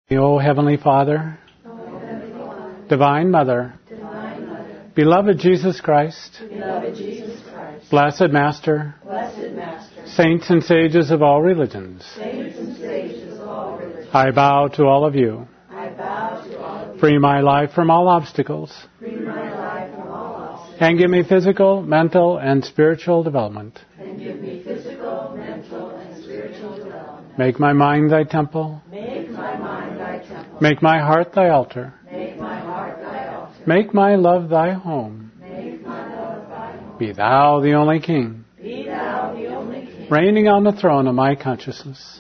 O Heavenly Father, Divine Mother, Beloved Jesus Christ, Blessed Master, Saints and Sages of all religions, I bow to all of you. Free my life from all obstacles, and give me physical, mental, and spiritual development. Make my mind thy temple. Make my heart thy altar. Make my love thy home. Be thou the only King. Reigning on the throne of my consciousness.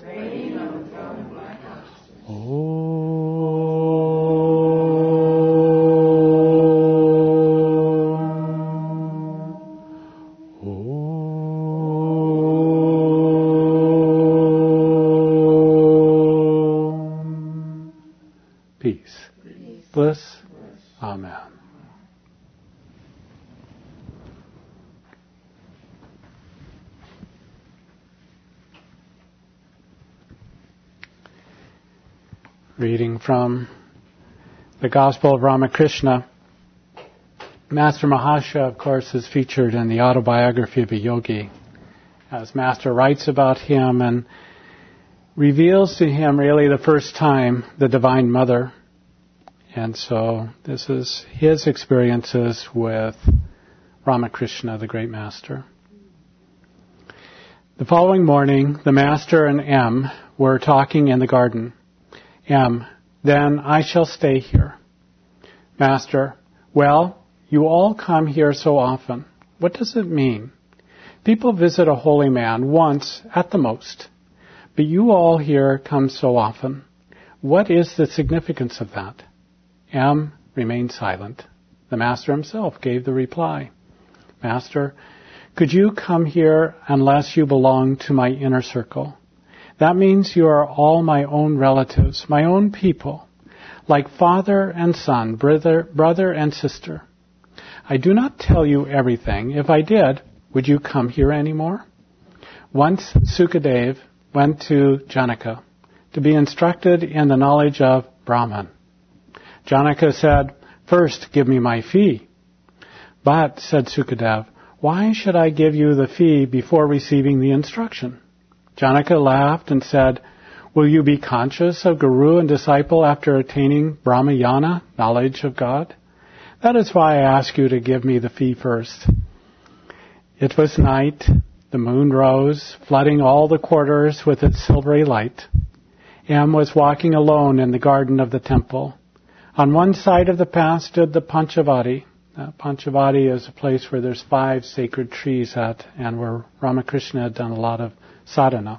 Peace, bliss, amen. Reading from the Gospel of Ramakrishna. Master Mahasaya, of course, is featured in the autobiography of a yogi, as Master writes about him and reveals to him really the first time the Divine Mother. And so this is his experiences with Ramakrishna, the great Master. The following morning, the Master and M were talking in the garden. M, then I shall stay here. Master, well, you all come here so often. What does it mean? People visit a holy man once at the most, but you all here come so often. What is the significance of that? M remained silent. The Master himself gave the reply. Master, could you come here unless you belong to my inner circle? That means you are all my own relatives, my own people, like father and son, brother and sister. I do not tell you everything. If I did, would you come here anymore? Once Sukadev went to Janaka to be instructed in the knowledge of Brahman. Janaka said, first give me my fee. But, said Sukadev, why should I give you the fee before receiving the instruction? Janaka laughed and said, will you be conscious of Guru and disciple after attaining Brahmayana, knowledge of God? That is why I ask you to give me the fee first. It was night. The moon rose, flooding all the quarters with its silvery light. M was walking alone in the garden of the temple. On one side of the path stood the Panchavati. Panchavati is a place where there's 5 sacred trees at, and where Ramakrishna had done a lot of sadhana.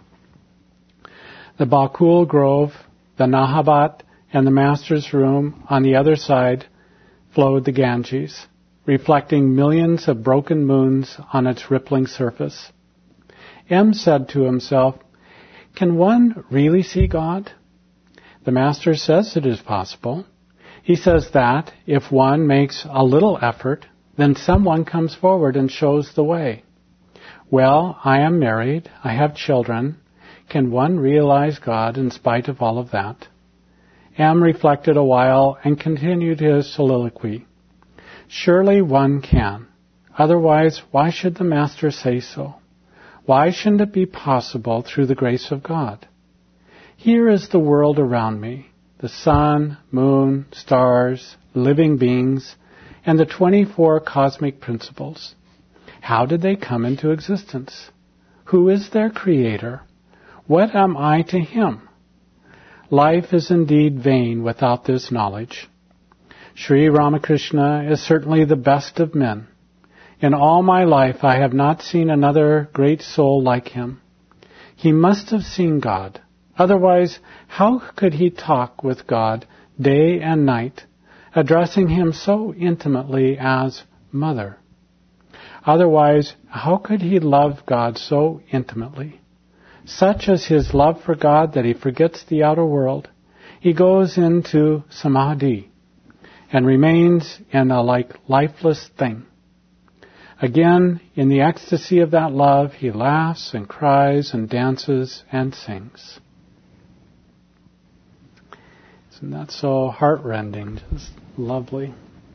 The Bakul Grove, the Nahabat, and the Master's room on the other side flowed the Ganges, reflecting millions of broken moons on its rippling surface. M said to himself, can one really see God? The Master says it is possible. He says that if one makes a little effort, then someone comes forward and shows the way. Well, I am married. I have children. Can one realize God in spite of all of that? M reflected a while and continued his soliloquy. Surely one can. Otherwise, why should the Master say so? Why shouldn't it be possible through the grace of God? Here is the world around me. The sun, moon, stars, living beings, and the 24 cosmic principles. How did they come into existence? Who is their creator? What am I to him? Life is indeed vain without this knowledge. Sri Ramakrishna is certainly the best of men. In all my life I have not seen another great soul like him. He must have seen God. Otherwise, how could he talk with God day and night, addressing him so intimately as Mother? Otherwise, how could he love God so intimately? Such is his love for God that he forgets the outer world. He goes into samadhi and remains in a lifeless thing. Again, in the ecstasy of that love, he laughs and cries and dances and sings. Isn't that so heartrending? Just lovely.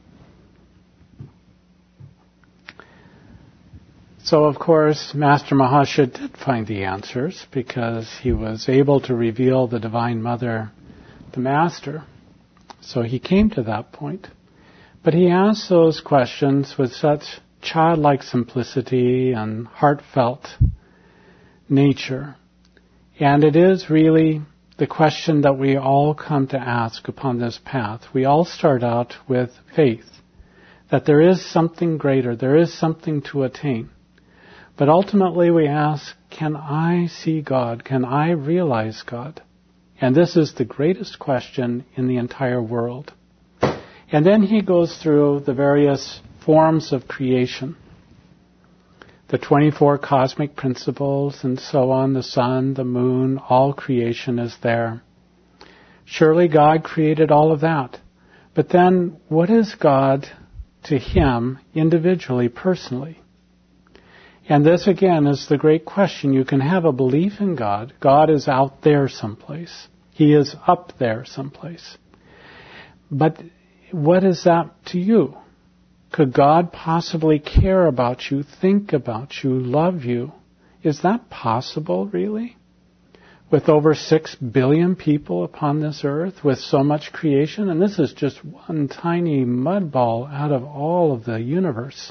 So, of course, Master Mahashaya did find the answers because he was able to reveal the Divine Mother, the Master. So he came to that point. But he asked those questions with such childlike simplicity and heartfelt nature. And it is really the question that we all come to ask upon this path. We all start out with faith that there is something greater, there is something to attain. But ultimately we ask, can I see God? Can I realize God? And this is the greatest question in the entire world. And then he goes through the various forms of creation, the 24 cosmic principles and so on, the sun, the moon, all creation is there. Surely God created all of that. But then what is God to him individually, personally? And this again is the great question. You can have a belief in God. God is out there someplace. He is up there someplace. But what is that to you? Could God possibly care about you, think about you, love you? Is that possible, really? With over 6 billion people upon this earth, with so much creation, and this is just one tiny mud ball out of all of the universe.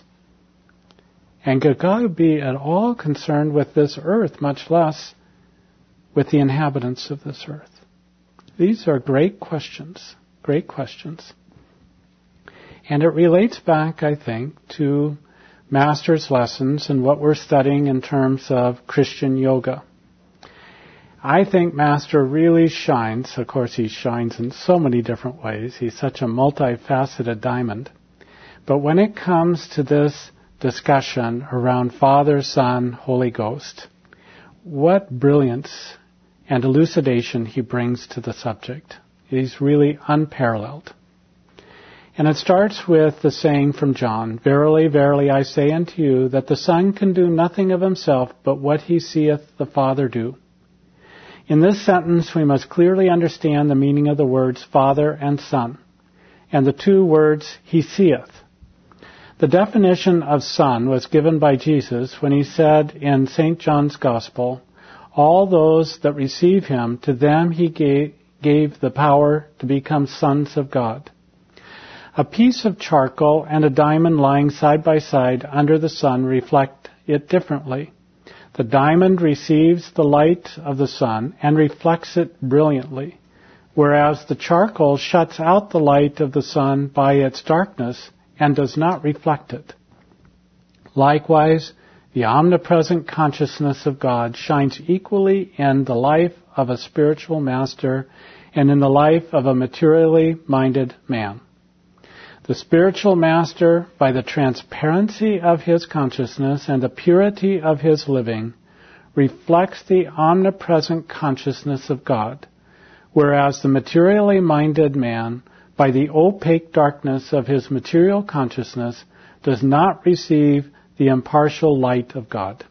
And could God be at all concerned with this earth, much less with the inhabitants of this earth? These are great questions, great questions. And it relates back, I think, to Master's lessons and what we're studying in terms of Christian yoga. I think Master really shines. Of course, he shines in so many different ways. He's such a multifaceted diamond. But when it comes to this discussion around Father, Son, Holy Ghost, what brilliance and elucidation he brings to the subject. He's really unparalleled. And it starts with the saying from John, "Verily, verily, I say unto you, that the Son can do nothing of himself but what he seeth the Father do." In this sentence, we must clearly understand the meaning of the words Father and Son, and the two words, he seeth. The definition of Son was given by Jesus when he said in St. John's Gospel, "All those that receive him, to them he gave the power to become sons of God." A piece of charcoal and a diamond lying side by side under the sun reflect it differently. The diamond receives the light of the sun and reflects it brilliantly, whereas the charcoal shuts out the light of the sun by its darkness and does not reflect it. Likewise, the omnipresent consciousness of God shines equally in the life of a spiritual master and in the life of a materially minded man. The spiritual master, by the transparency of his consciousness and the purity of his living, reflects the omnipresent consciousness of God, whereas the materially minded man, by the opaque darkness of his material consciousness, does not receive the impartial light of God.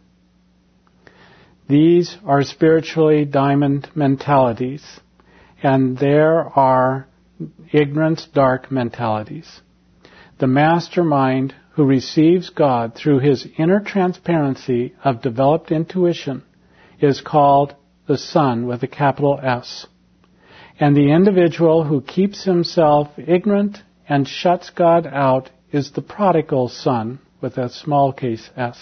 These are spiritually diamond mentalities, and there are ignorant, dark mentalities. The mastermind who receives God through his inner transparency of developed intuition is called the Son with a capital S. And the individual who keeps himself ignorant and shuts God out is the prodigal son with a small case s.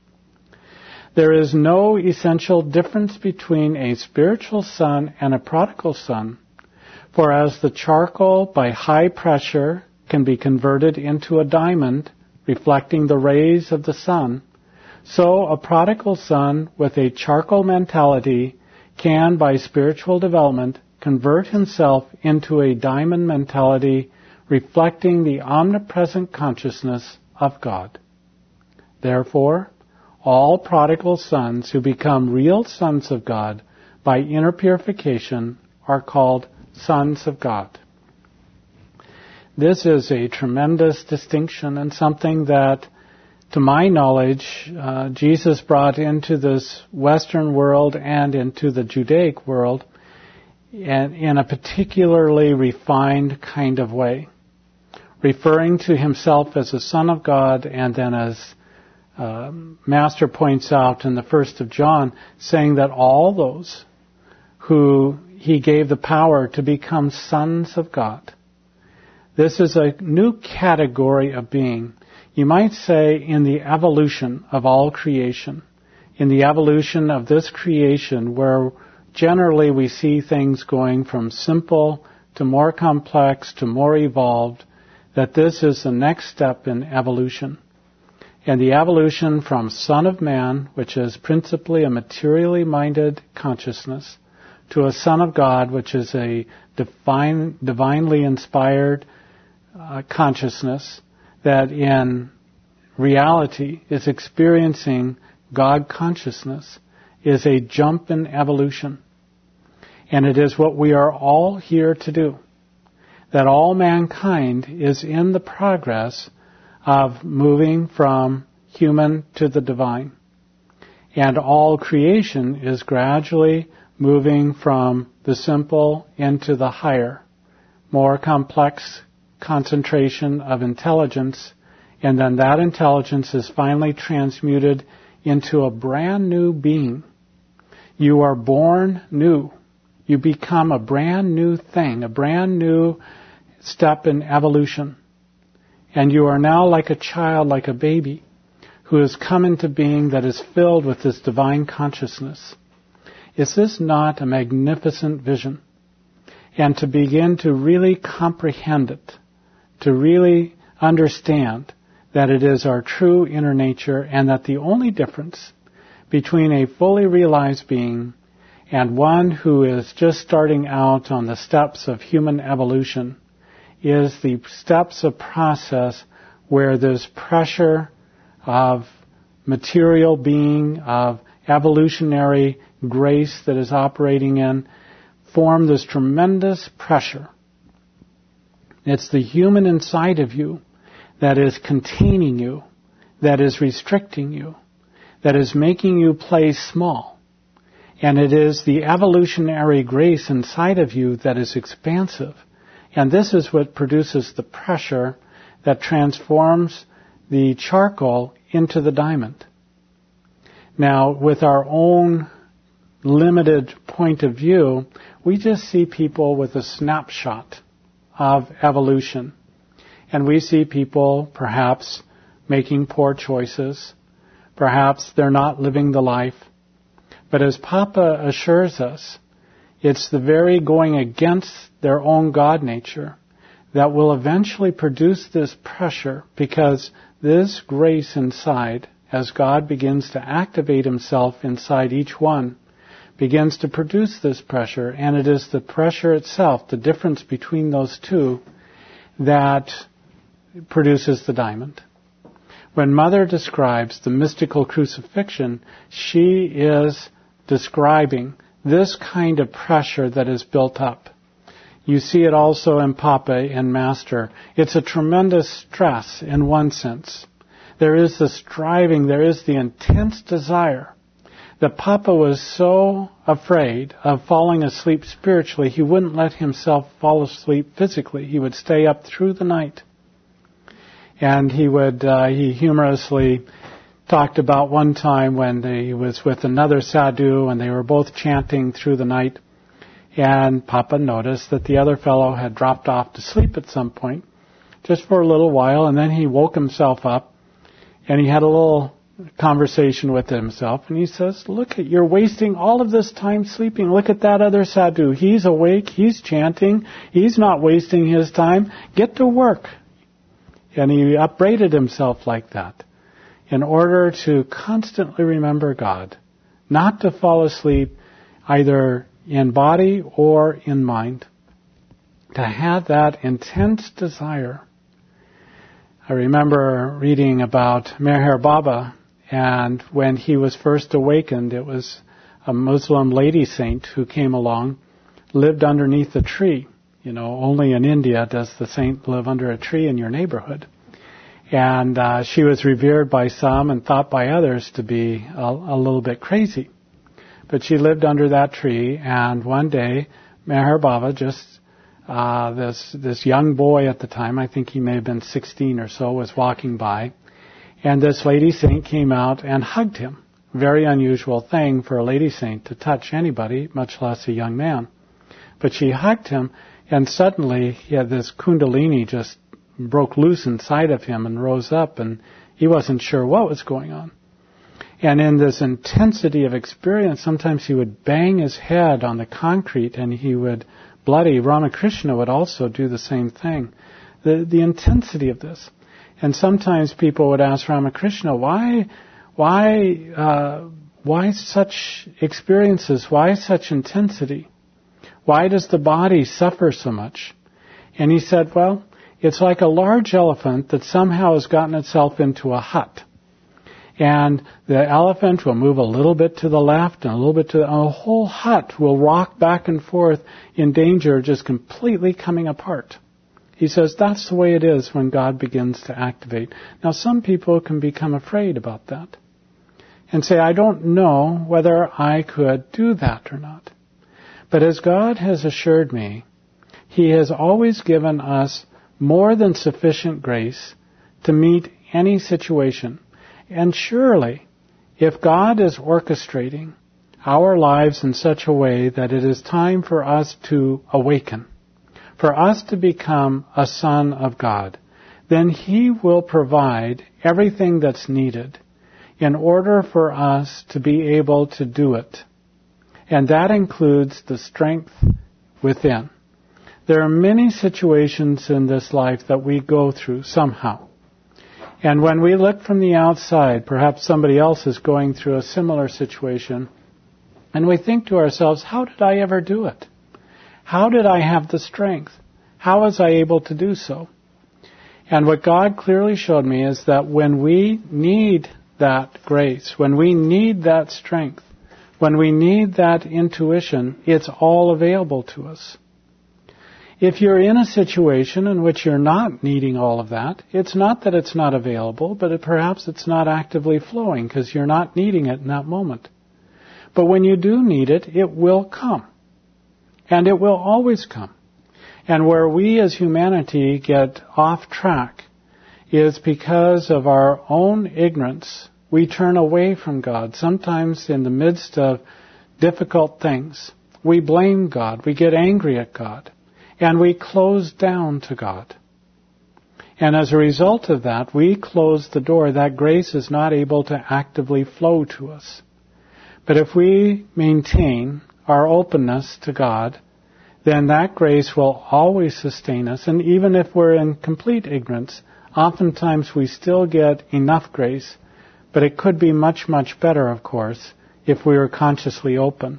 There is no essential difference between a spiritual son and a prodigal son, for as the charcoal by high pressure can be converted into a diamond reflecting the rays of the sun, so a prodigal son with a charcoal mentality can, by spiritual development, convert himself into a diamond mentality reflecting the omnipresent consciousness of God. Therefore, all prodigal sons who become real sons of God by inner purification are called sons of God. This is a tremendous distinction and something that, to my knowledge, Jesus brought into this Western world and into the Judaic world in a particularly refined kind of way, referring to himself as the Son of God, and then as Master points out in the 1st of John, saying that all those who he gave the power to become sons of God. This is a new category of being. You might say in the evolution of all creation, in the evolution of this creation where generally we see things going from simple to more complex to more evolved, that this is the next step in evolution. And the evolution from Son of Man, which is principally a materially minded consciousness, to a Son of God, which is a divinely inspired consciousness that in reality is experiencing God consciousness, is a jump in evolution. And it is what we are all here to do. That all mankind is in the progress of moving from human to the divine. And all creation is gradually moving from the simple into the higher, more complex concentration of intelligence, and then that intelligence is finally transmuted into a brand new being. You are born new. You become a brand new thing, a brand new step in evolution. And you are now like a child, like a baby, who has come into being that is filled with this divine consciousness. Is this not a magnificent vision? And to begin to really comprehend it, to really understand that it is our true inner nature, and that the only difference between a fully realized being and one who is just starting out on the steps of human evolution is the steps of process where this pressure of material being, of evolutionary grace that is operating in, form this tremendous pressure. It's the human inside of you that is containing you, that is restricting you, that is making you play small. And it is the evolutionary grace inside of you that is expansive. And this is what produces the pressure that transforms the charcoal into the diamond. Now, with our own limited point of view, we just see people with a snapshot of evolution. And we see people perhaps making poor choices. Perhaps they're not living the life. But as Papa assures us, it's the very going against their own God nature that will eventually produce this pressure, because this grace inside, as God begins to activate himself inside each one, begins to produce this pressure, and it is the pressure itself, the difference between those two, that produces the diamond. When Mother describes the mystical crucifixion, she is describing this kind of pressure that is built up. You see it also in Papa and Master. It's a tremendous stress in one sense. There is the striving, there is the intense desire. That Papa was so afraid of falling asleep spiritually, he wouldn't let himself fall asleep physically. He would stay up through the night. And he humorously talked about one time when he was with another sadhu and they were both chanting through the night. And Papa noticed that the other fellow had dropped off to sleep at some point, just for a little while, and then he woke himself up and he had a little conversation with himself, and he says, look, you're wasting all of this time sleeping. Look at that other sadhu. He's awake, he's chanting, he's not wasting his time. Get to work. And he upbraided himself like that in order to constantly remember God, not to fall asleep either in body or in mind, to have that intense desire. I remember reading about Meher Baba, and when he was first awakened, it was a Muslim lady saint who came along, lived underneath a tree. You know, only in India does the saint live under a tree in your neighborhood. And she was revered by some and thought by others to be a little bit crazy. But she lived under that tree, and one day Meher Baba, just this young boy at the time, I think he may have been 16 or so, was walking by, and this lady saint came out and hugged him. Very unusual thing for a lady saint to touch anybody, much less a young man. But she hugged him, and suddenly he had this kundalini just broke loose inside of him and rose up, and he wasn't sure what was going on. And in this intensity of experience, sometimes he would bang his head on the concrete and he would bloody. Ramakrishna would also do the same thing. The intensity of this. And sometimes people would ask Ramakrishna, why such experiences? Why such intensity? Why does the body suffer so much? And he said, well, it's like a large elephant that somehow has gotten itself into a hut. And the elephant will move a little bit to the left and a little bit to the whole hut will rock back and forth in danger of just completely coming apart. He says that's the way it is when God begins to activate. Now some people can become afraid about that and say, I don't know whether I could do that or not. But as God has assured me, He has always given us more than sufficient grace to meet any situation. And surely, if God is orchestrating our lives in such a way that it is time for us to awaken, for us to become a son of God, then He will provide everything that's needed in order for us to be able to do it. And that includes the strength within. There are many situations in this life that we go through somehow. And when we look from the outside, perhaps somebody else is going through a similar situation, and we think to ourselves, how did I ever do it? How did I have the strength? How was I able to do so? And what God clearly showed me is that when we need that grace, when we need that strength, when we need that intuition, it's all available to us. If you're in a situation in which you're not needing all of that, it's not that it's not available, but perhaps it's not actively flowing because you're not needing it in that moment. But when you do need it, it will come. And it will always come. And where we as humanity get off track is because of our own ignorance. We turn away from God, sometimes in the midst of difficult things. We blame God. We get angry at God. And we close down to God. And as a result of that, we close the door. That grace is not able to actively flow to us. But if we maintain our openness to God, then that grace will always sustain us. And even if we're in complete ignorance, oftentimes we still get enough grace. But it could be much, much better, of course, if we were consciously open.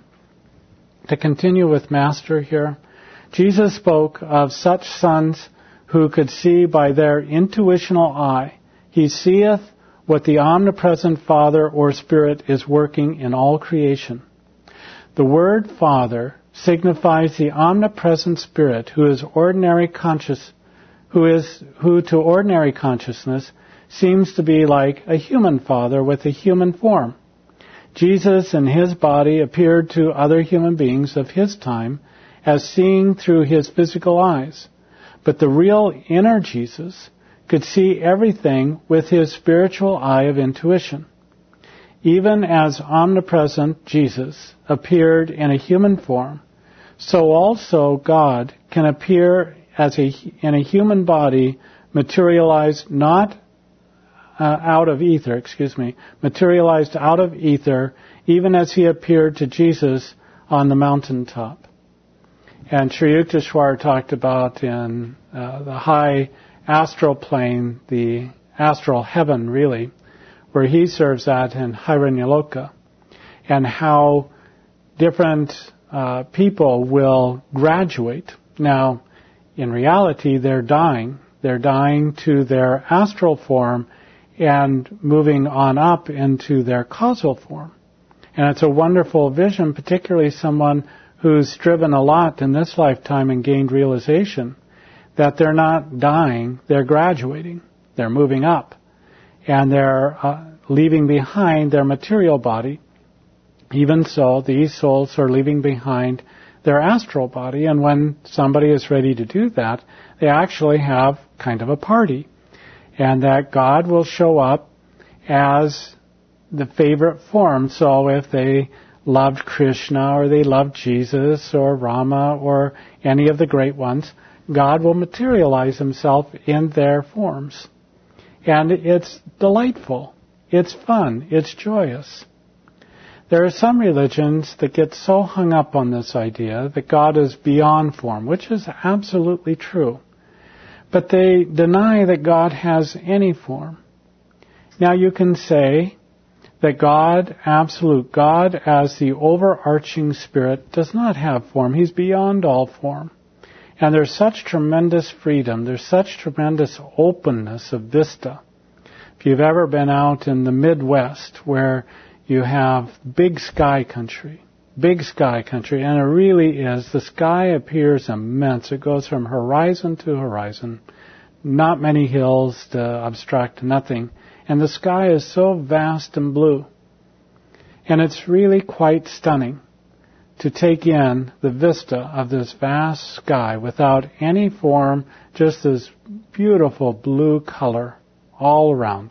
To continue with Master here, Jesus spoke of such sons who could see by their intuitional eye. He seeth what the omnipresent Father or Spirit is working in all creation. The word Father signifies the omnipresent Spirit who to ordinary consciousness seems to be like a human father with a human form. Jesus in His body appeared to other human beings of His time as seeing through His physical eyes. But the real inner Jesus could see everything with His spiritual eye of intuition. Even as omnipresent Jesus appeared in a human form, so also God can appear in a human body materialized out of ether, even as He appeared to Jesus on the mountaintop. And Sri Yukteswar talked about in the high astral plane, the astral heaven really, where he serves at in Hiranyaloka, and how different people will graduate. Now, in reality, they're dying. They're dying to their astral form and moving on up into their causal form. And it's a wonderful vision, particularly someone who's striven a lot in this lifetime and gained realization that they're not dying, they're graduating, they're moving up, and they're leaving behind their material body. Even so, these souls are leaving behind their astral body. And when somebody is ready to do that, they actually have kind of a party. And that God will show up as the favorite form. So if they loved Krishna or they loved Jesus or Rama or any of the great ones, God will materialize himself in their forms. And it's delightful. It's fun. It's joyous. There are some religions that get so hung up on this idea that God is beyond form, which is absolutely true. But they deny that God has any form. Now you can say that God, absolute God, as the overarching spirit, does not have form. He's beyond all form. And there's such tremendous freedom, there's such tremendous openness of vista. If you've ever been out in the Midwest where you have big sky country, and it really is, the sky appears immense. It goes from horizon to horizon, not many hills to obstruct nothing. And the sky is so vast and blue. And it's really quite stunning to take in the vista of this vast sky without any form, just this beautiful blue color all around.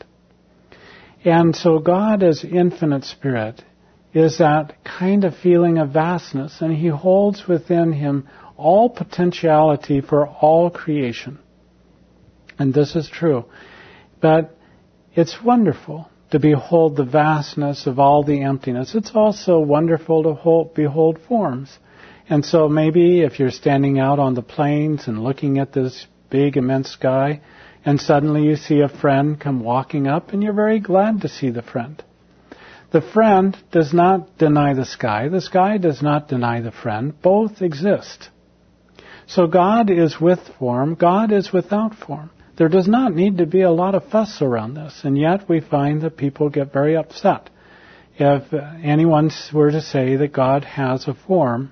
And so God as infinite spirit is that kind of feeling of vastness, and he holds within him all potentiality for all creation. And this is true. But it's wonderful to behold the vastness of all the emptiness. It's also wonderful to behold forms. And so maybe if you're standing out on the plains and looking at this big, immense sky, and suddenly you see a friend come walking up, and you're very glad to see the friend. The friend does not deny the sky. The sky does not deny the friend. Both exist. So God is with form. God is without form. There does not need to be a lot of fuss around this, and yet we find that people get very upset if anyone were to say that God has a form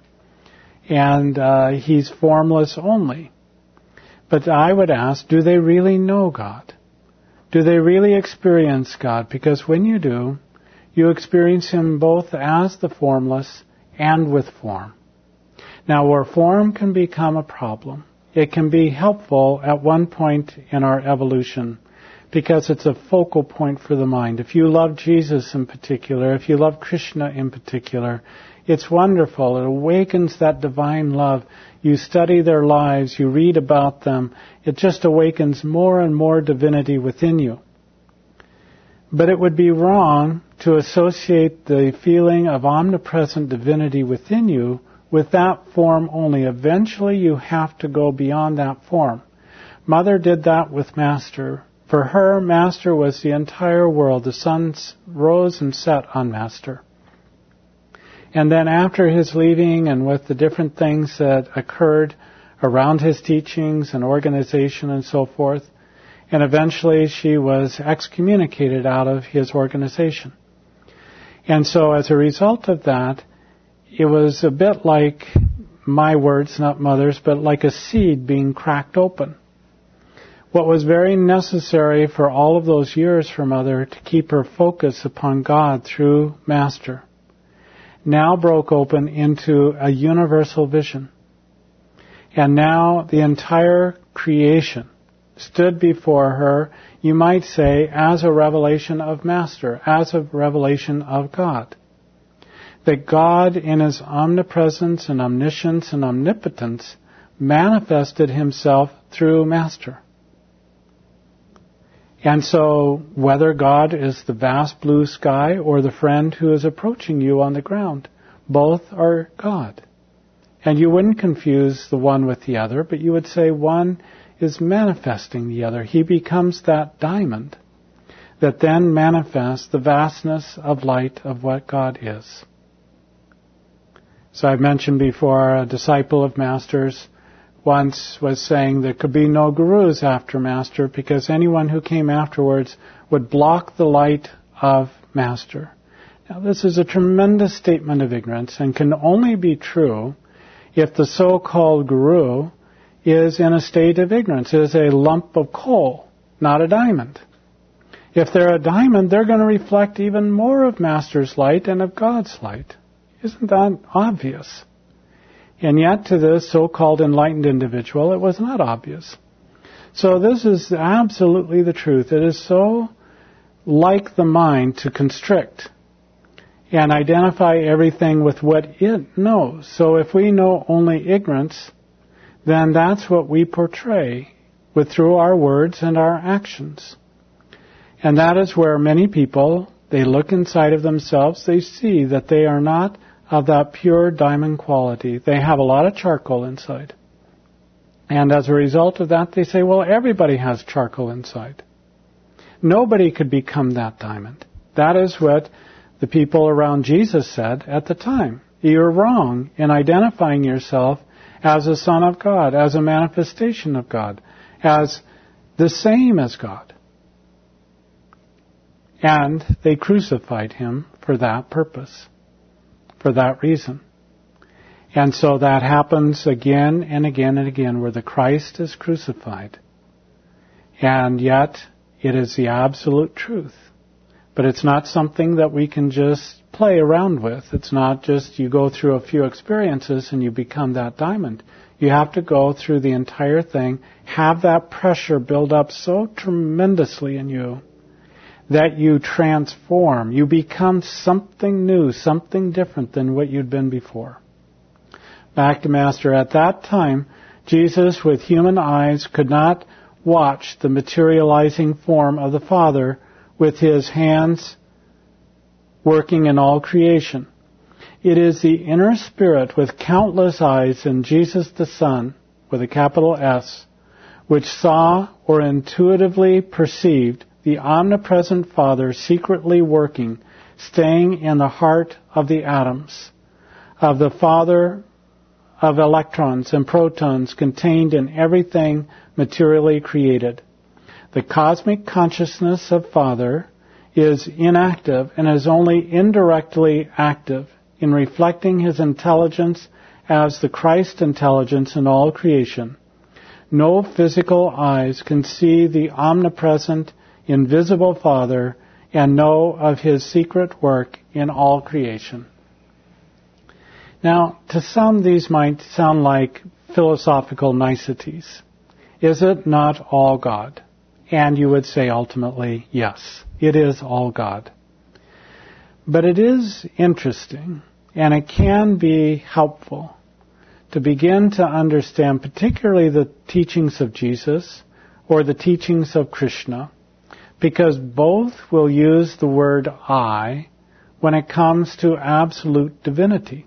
and he's formless only. But I would ask, do they really know God? Do they really experience God? Because when you do, you experience him both as the formless and with form. Now, where form can become a problem, it can be helpful at one point in our evolution because it's a focal point for the mind. If you love Jesus in particular, if you love Krishna in particular, it's wonderful. It awakens that divine love. You study their lives, you read about them. It just awakens more and more divinity within you. But it would be wrong to associate the feeling of omnipresent divinity within you with that form only. Eventually you have to go beyond that form. Mother did that with Master. For her, Master was the entire world. The sun rose and set on Master. And then after his leaving and with the different things that occurred around his teachings and organization and so forth, and eventually she was excommunicated out of his organization. And so as a result of that, it was a bit like, my words, not Mother's, but like a seed being cracked open. What was very necessary for all of those years for Mother to keep her focus upon God through Master now broke open into a universal vision. And now the entire creation stood before her, you might say, as a revelation of Master, as a revelation of God. That God, in his omnipresence and omniscience and omnipotence, manifested himself through Master. And so, whether God is the vast blue sky or the friend who is approaching you on the ground, both are God. And you wouldn't confuse the one with the other, but you would say one is manifesting the other. He becomes that diamond that then manifests the vastness of light of what God is. So I've mentioned before, a disciple of Master's once was saying there could be no gurus after Master because anyone who came afterwards would block the light of Master. Now this is a tremendous statement of ignorance and can only be true if the so-called guru is in a state of ignorance, is a lump of coal, not a diamond. If they're a diamond, they're going to reflect even more of Master's light and of God's light. Isn't that obvious? And yet to this so-called enlightened individual, it was not obvious. So this is absolutely the truth. It is so like the mind to constrict and identify everything with what it knows. So if we know only ignorance, then that's what we portray through our words and our actions. And that is where many people, they look inside of themselves, they see that they are not of that pure diamond quality. They have a lot of charcoal inside. And as a result of that, they say, well, everybody has charcoal inside. Nobody could become that diamond. That is what the people around Jesus said at the time. You're wrong in identifying yourself as a son of God, as a manifestation of God, as the same as God. And they crucified him for that purpose, for that reason. And so that happens again and again and again, where the Christ is crucified. And yet, it is the absolute truth. But it's not something that we can just play around with. It's not just you go through a few experiences and you become that diamond. You have to go through the entire thing, have that pressure build up so tremendously in you that you transform. You become something new, something different than what you'd been before. Back to Master, at that time, Jesus with human eyes could not watch the materializing form of the Father with his hands working in all creation. It is the inner spirit with countless eyes in Jesus the Son, with a capital S, which saw or intuitively perceived the omnipresent Father secretly working, staying in the heart of the atoms, of the Father of electrons and protons contained in everything materially created. The cosmic consciousness of Father is inactive and is only indirectly active in reflecting his intelligence as the Christ intelligence in all creation. No physical eyes can see the omnipresent, invisible Father and know of his secret work in all creation. Now, to some these might sound like philosophical niceties. Is it not all God? And you would say ultimately, yes, it is all God. But it is interesting, and it can be helpful to begin to understand particularly the teachings of Jesus or the teachings of Krishna, because both will use the word I when it comes to absolute divinity.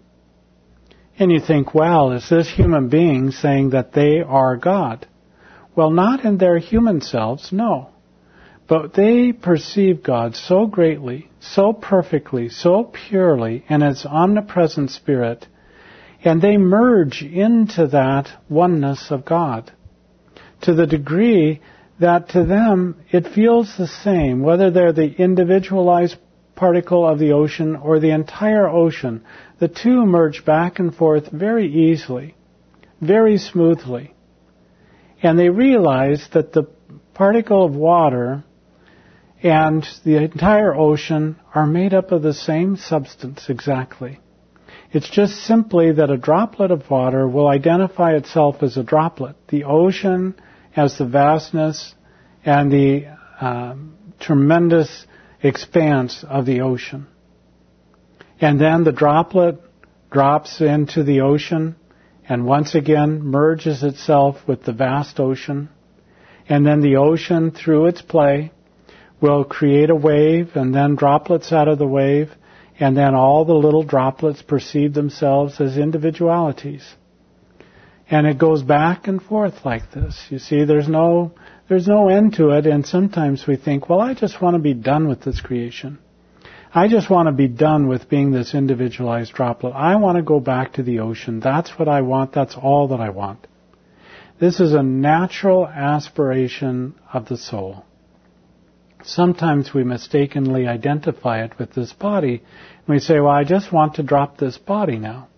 And you think, well, is this human being saying that they are God? Well, not in their human selves, no. But they perceive God so greatly, so perfectly, so purely in its omnipresent spirit, and they merge into that oneness of God to the degree that to them it feels the same, whether they're the individualized particle of the ocean or the entire ocean. The two merge back and forth very easily, very smoothly. And they realize that the particle of water and the entire ocean are made up of the same substance exactly. It's just simply that a droplet of water will identify itself as a droplet. The ocean as the vastness and the tremendous expanse of the ocean. And then the droplet drops into the ocean and once again merges itself with the vast ocean. And then the ocean, through its play, will create a wave and then droplets out of the wave, and then all the little droplets perceive themselves as individualities. And it goes back and forth like this. You see, there's no end to it, and sometimes we think, well, I just want to be done with this creation. I just want to be done with being this individualized droplet. I want to go back to the ocean. That's what I want. That's all that I want. This is a natural aspiration of the soul. Sometimes we mistakenly identify it with this body, and we say, well, I just want to drop this body now.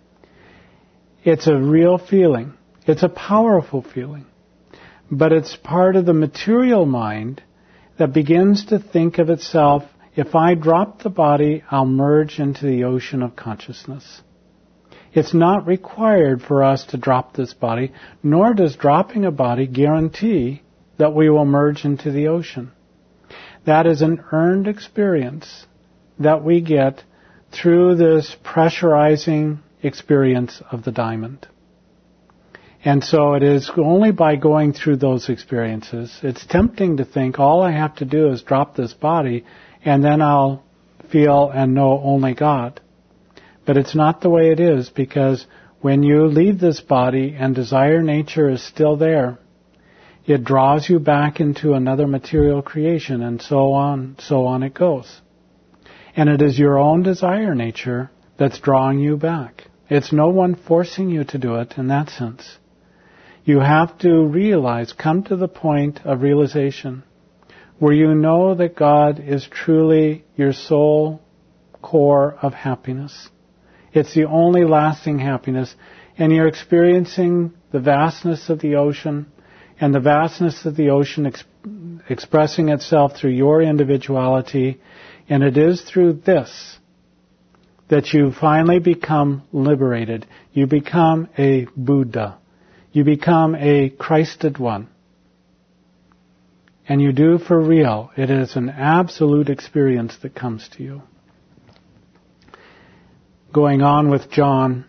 It's a real feeling. It's a powerful feeling. But it's part of the material mind that begins to think of itself, if I drop the body, I'll merge into the ocean of consciousness. It's not required for us to drop this body, nor does dropping a body guarantee that we will merge into the ocean. That is an earned experience that we get through this pressurizing experience of the diamond. And so it is only by going through those experiences. It's tempting to think all I have to do is drop this body and then I'll feel and know only God. But it's not the way it is, because when you leave this body and desire nature is still there, it draws you back into another material creation, and so on it goes. And it is your own desire nature that's drawing you back. It's no one forcing you to do it in that sense. You have to realize, come to the point of realization where you know that God is truly your sole core of happiness. It's the only lasting happiness, and you're experiencing the vastness of the ocean, and the vastness of the ocean expressing itself through your individuality, and it is through this that you finally become liberated. You become a Buddha. You become a Christed one. And you do for real. It is an absolute experience that comes to you. Going on with John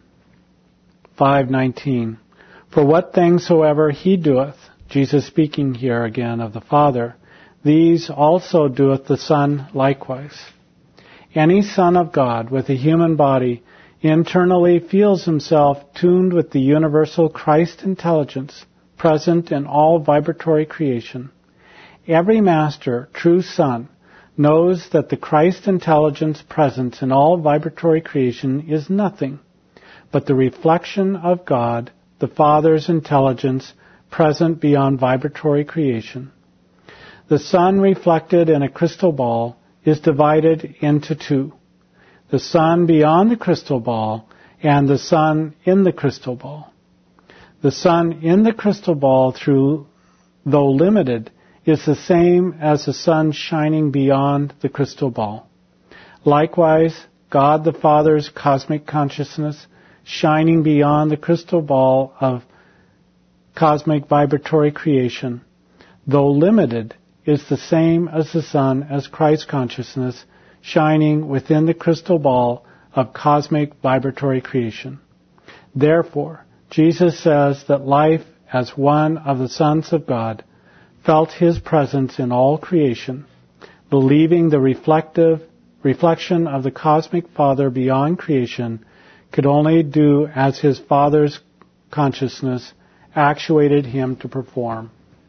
5:19. For what things soever he doeth, Jesus speaking here again of the Father, these also doeth the Son likewise. Any son of God with a human body internally feels himself tuned with the universal Christ intelligence present in all vibratory creation. Every master, true son, knows that the Christ intelligence present in all vibratory creation is nothing but the reflection of God, the Father's intelligence present beyond vibratory creation. The sun reflected in a crystal ball is divided into two: the sun beyond the crystal ball and the sun in the crystal ball. The sun in the crystal ball, though limited, is the same as the sun shining beyond the crystal ball. Likewise, God the Father's cosmic consciousness shining beyond the crystal ball of cosmic vibratory creation, though limited, is the same as the sun as Christ consciousness shining within the crystal ball of cosmic vibratory creation. Therefore, Jesus says that life as one of the sons of God felt his presence in all creation, believing the reflection of the cosmic Father beyond creation could only do as his Father's consciousness actuated him to perform.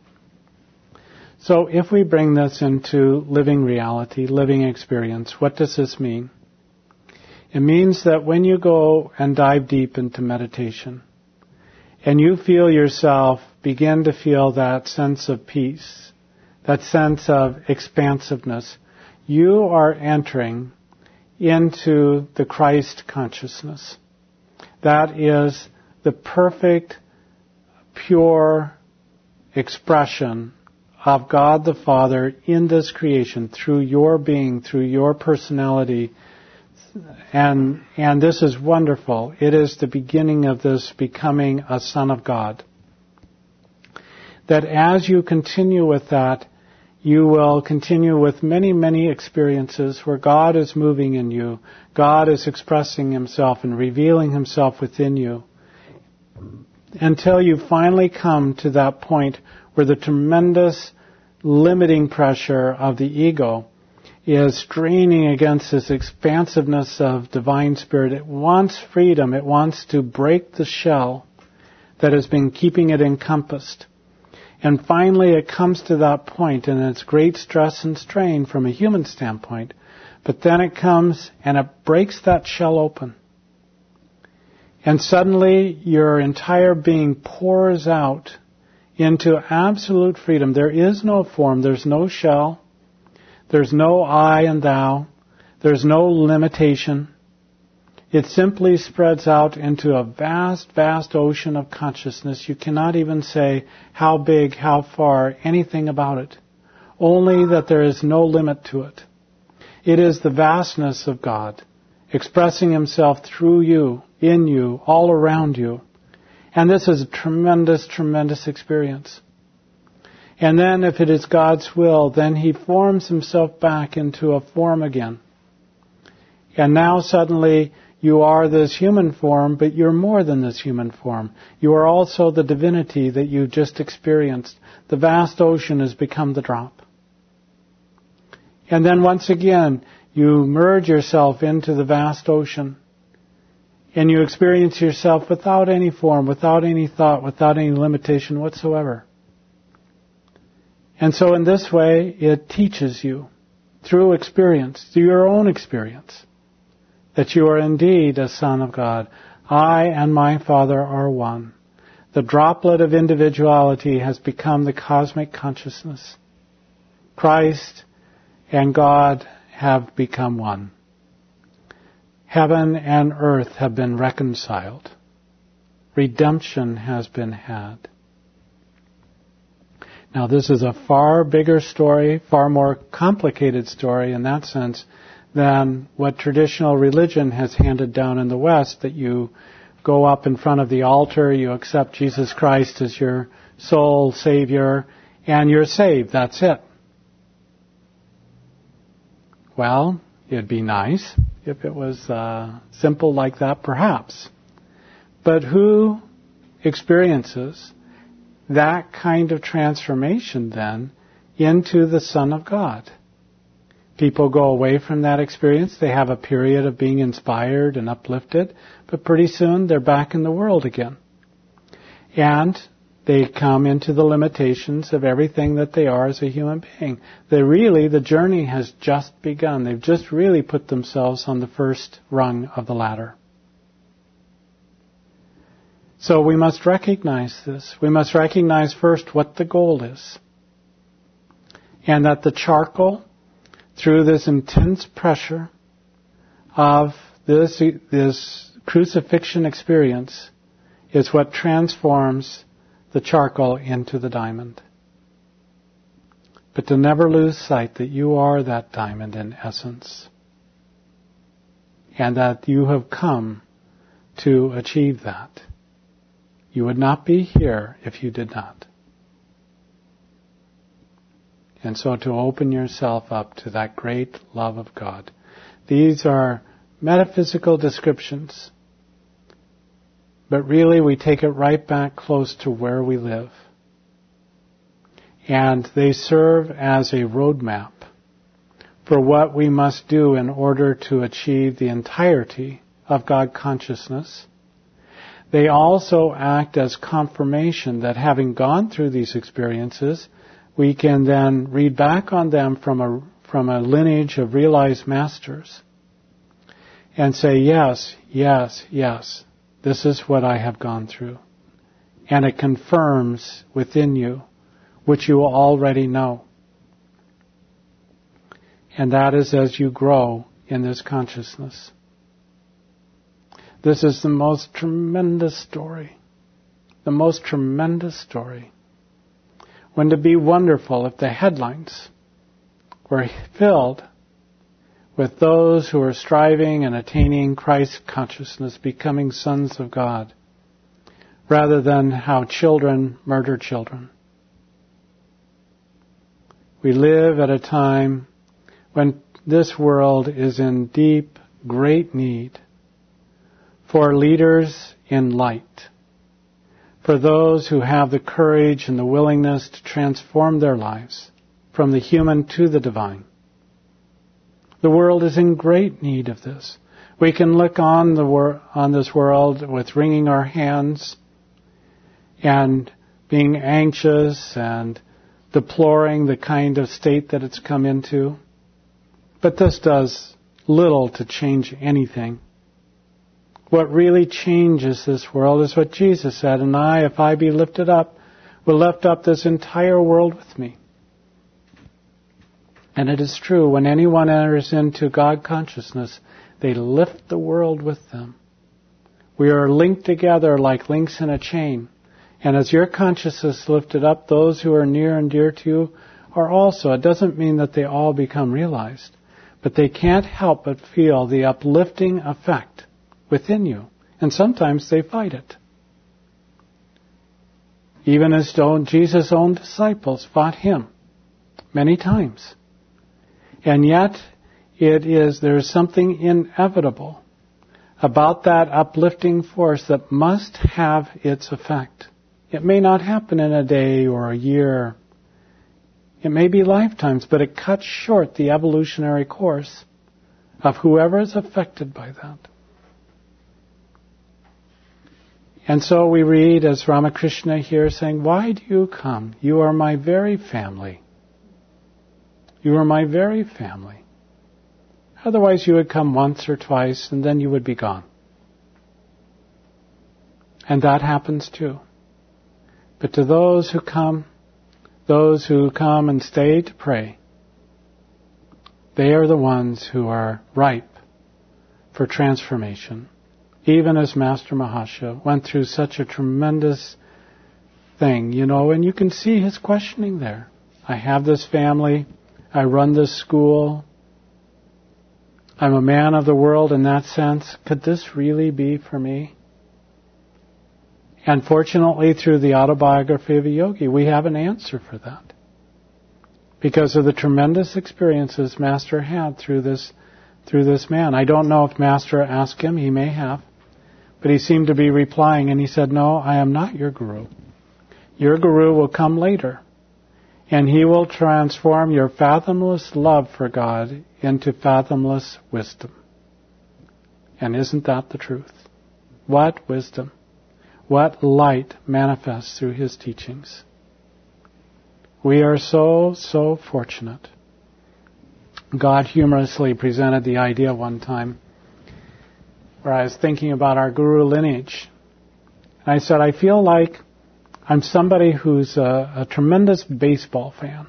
So if we bring this into living reality, living experience, what does this mean? It means that when you go and dive deep into meditation, and you feel yourself begin to feel that sense of peace, that sense of expansiveness, you are entering into the Christ consciousness. That is the perfect, pure expression of God the Father in this creation, through your being, through your personality. And this is wonderful. It is the beginning of this becoming a son of God. That as you continue with that, you will continue with many, many experiences where God is moving in you. God is expressing himself and revealing himself within you, until you finally come to that point where the tremendous limiting pressure of the ego is straining against this expansiveness of divine spirit. It wants freedom. It wants to break the shell that has been keeping it encompassed. And finally it comes to that point, and it's great stress and strain from a human standpoint. But then it comes and it breaks that shell open. And suddenly your entire being pours out into absolute freedom. There is no form. There's no shell. There's no I and thou. There's no limitation. It simply spreads out into a vast, vast ocean of consciousness. You cannot even say how big, how far, anything about it. Only that there is no limit to it. It is the vastness of God. expressing himself through you, in you, all around you. And this is a tremendous, tremendous experience. And then if it is God's will, then he forms himself back into a form again. And now suddenly you are this human form, but you're more than this human form. You are also the divinity that you just experienced. The vast ocean has become the drop. And then once again, you merge yourself into the vast ocean. And you experience yourself without any form, without any thought, without any limitation whatsoever. And so in this way, it teaches you, through experience, through your own experience, that you are indeed a son of God. I and my Father are one. The droplet of individuality has become the cosmic consciousness. Christ and God have become one. Heaven and earth have been reconciled. Redemption has been had. Now this is a far bigger story, far more complicated story in that sense than what traditional religion has handed down in the West, that you go up in front of the altar, you accept Jesus Christ as your sole Savior, and you're saved. That's it. Well, it'd be nice if it was simple like that, perhaps. But who experiences that kind of transformation then into the Son of God? People go away from that experience. They have a period of being inspired and uplifted, but pretty soon they're back in the world again. And they come into the limitations of everything that they are as a human being. The journey has just begun. They've just really put themselves on the first rung of the ladder. So we must recognize this. We must recognize first what the goal is. And that the charcoal, through this intense pressure of this crucifixion experience, is what transforms the charcoal into the diamond. But to never lose sight that you are that diamond in essence, and that you have come to achieve that. You would not be here if you did not. And so to open yourself up to that great love of God. These are metaphysical descriptions, but really we take it right back close to where we live. And they serve as a roadmap for what we must do in order to achieve the entirety of God consciousness. They also act as confirmation that having gone through these experiences, we can then read back on them from a lineage of realized masters and say, yes, yes, yes, this is what I have gone through. And it confirms within you, which you already know. And that is as you grow in this consciousness. This is the most tremendous story. The most tremendous story. Wouldn't it be wonderful if the headlines were filled with those who are striving and attaining Christ consciousness, becoming sons of God, rather than how children murder children? We live at a time when this world is in deep, great need for leaders in light, for those who have the courage and the willingness to transform their lives from the human to the divine. The world is in great need of this. We can look on this world with wringing our hands and being anxious and deploring the kind of state that it's come into. But this does little to change anything. What really changes this world is what Jesus said, and I, if I be lifted up, will lift up this entire world with me. And it is true, when anyone enters into God consciousness, they lift the world with them. We are linked together like links in a chain. And as your consciousness is lifted up, those who are near and dear to you are also. It doesn't mean that they all become realized, but they can't help but feel the uplifting effect within you. And sometimes they fight it. Even as Jesus' own disciples fought him many times. And yet, there's something inevitable about that uplifting force that must have its effect. It may not happen in a day or a year. It may be lifetimes, but it cuts short the evolutionary course of whoever is affected by that. And so we read as Ramakrishna here saying, why do you come? You are my very family. You are my very family. Otherwise you would come once or twice and then you would be gone. And that happens too. But to those who come and stay to pray, they are the ones who are ripe for transformation. Even as Master Mahashoya went through such a tremendous thing, and you can see his questioning there. I have this family. I run this school. I'm a man of the world in that sense. Could this really be for me? And fortunately, through the autobiography of a yogi, we have an answer for that. Because of the tremendous experiences Master had through this man. I don't know if Master asked him. He may have. But he seemed to be replying, and he said, no, I am not your guru. Your guru will come later, and he will transform your fathomless love for God into fathomless wisdom. And isn't that the truth? What wisdom, what light manifests through his teachings. We are so, so fortunate. God humorously presented the idea one time where I was thinking about our guru lineage. And I said, I feel like I'm somebody who's a tremendous baseball fan.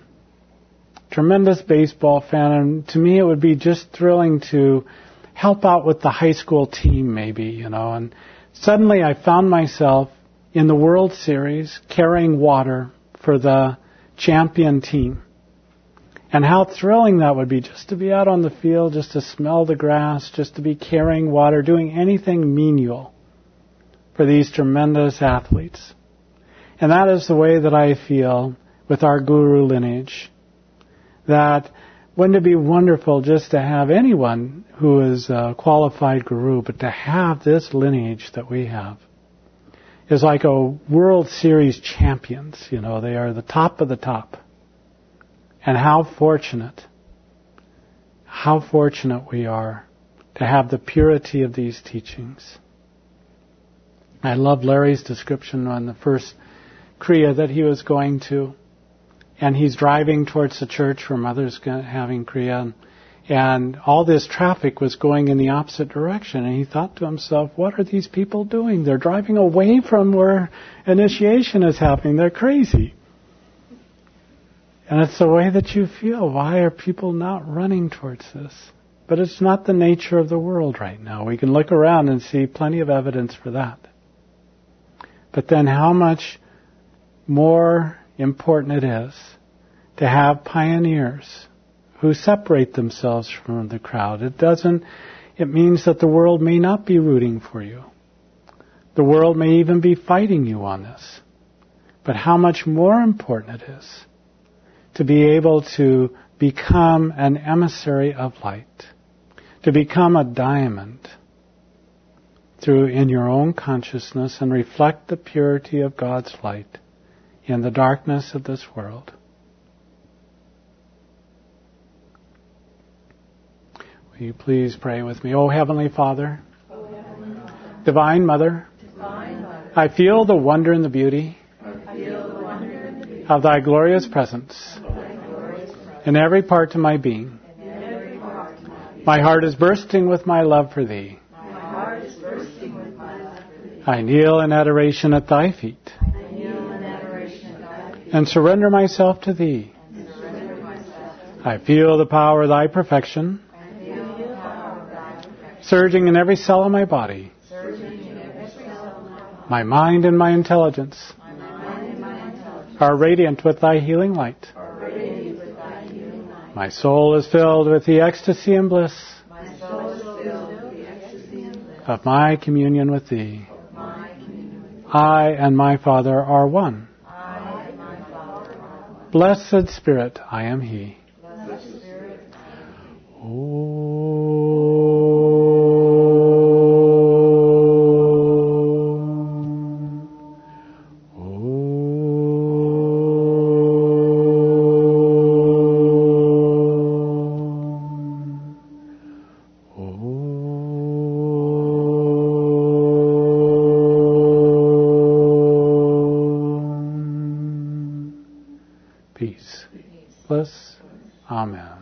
And to me it would be just thrilling to help out with the high school team maybe, And suddenly I found myself in the World Series carrying water for the champion team. And how thrilling that would be, just to be out on the field, just to smell the grass, just to be carrying water, doing anything menial for these tremendous athletes. And that is the way that I feel with our guru lineage. That wouldn't it be wonderful just to have anyone who is a qualified guru, but to have this lineage that we have is like a World Series champions. They are the top of the top. And how fortunate we are to have the purity of these teachings. I love Larry's description on the first Kriya that he was going to. And he's driving towards the church where Mother's having Kriya. And all this traffic was going in the opposite direction. And he thought to himself, what are these people doing? They're driving away from where initiation is happening. They're crazy. And it's the way that you feel. Why are people not running towards this? But it's not the nature of the world right now. We can look around and see plenty of evidence for that. But then how much more important it is to have pioneers who separate themselves from the crowd. It means that the world may not be rooting for you. The world may even be fighting you on this. But how much more important it is to be able to become an emissary of light, to become a diamond in your own consciousness and reflect the purity of God's light in the darkness of this world. Will you please pray with me? O Heavenly Father, Divine Mother, I feel the wonder and the beauty of Thy glorious presence in every part of my being. My heart is bursting with my love for Thee. I kneel in adoration at Thy feet and surrender myself to Thee. I feel the power of Thy perfection surging in every cell of my body. My mind and my intelligence are radiant with Thy healing light. My soul is filled with the ecstasy and bliss of my communion with Thee. I and my Father are one. Blessed Spirit, I am He. Peace, bliss, Amen.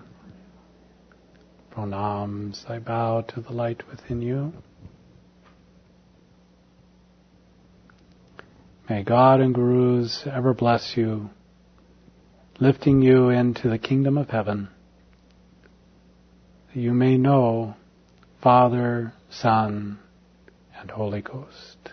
Pranams, I bow to the light within you. May God and Gurus ever bless you, lifting you into the kingdom of heaven, that you may know Father, Son, and Holy Ghost.